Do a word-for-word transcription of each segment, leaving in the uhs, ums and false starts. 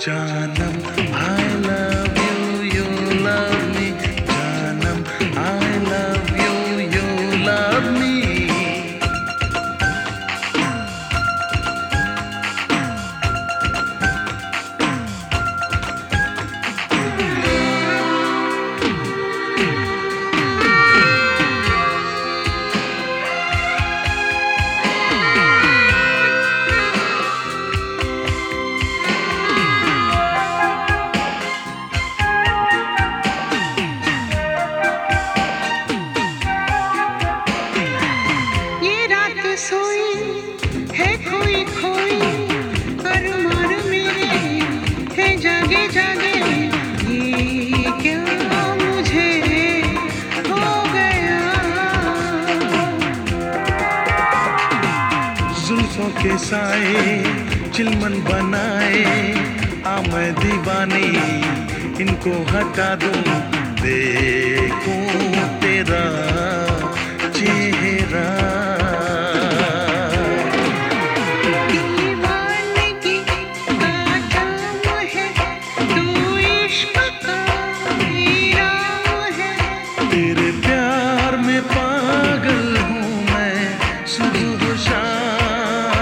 जानम I love you, you love me. जानम I love you, you love me. सोई है खोई खोई अरमान मेरे है जागे जागे ये क्या मुझे हो गया। जुल्फों के साए चिलमन बनाए आ मैं दीवानी इनको हटा दूं देखूं तेरा चेहरा। तेरे प्यार में पागल हूँ मैं सुबह शाम।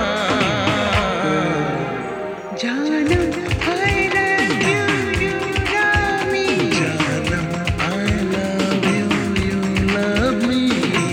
जानम I love you, you love me. जानम I love you, you love me.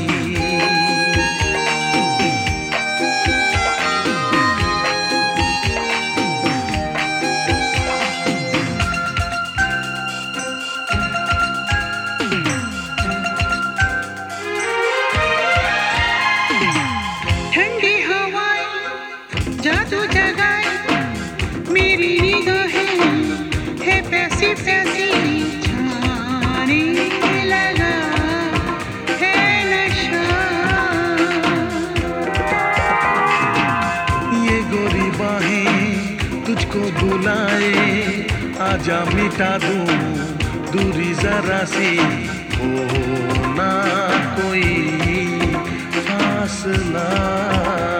ठंडी हवाएं जादू जगाए मेरी निगाहें है प्यासी प्यासी छाने लगा है नशा। ये गोरी बाहें तुझको बुलाए आजा मिटा दूं दूरी जरा सी हो ना कोई फासला।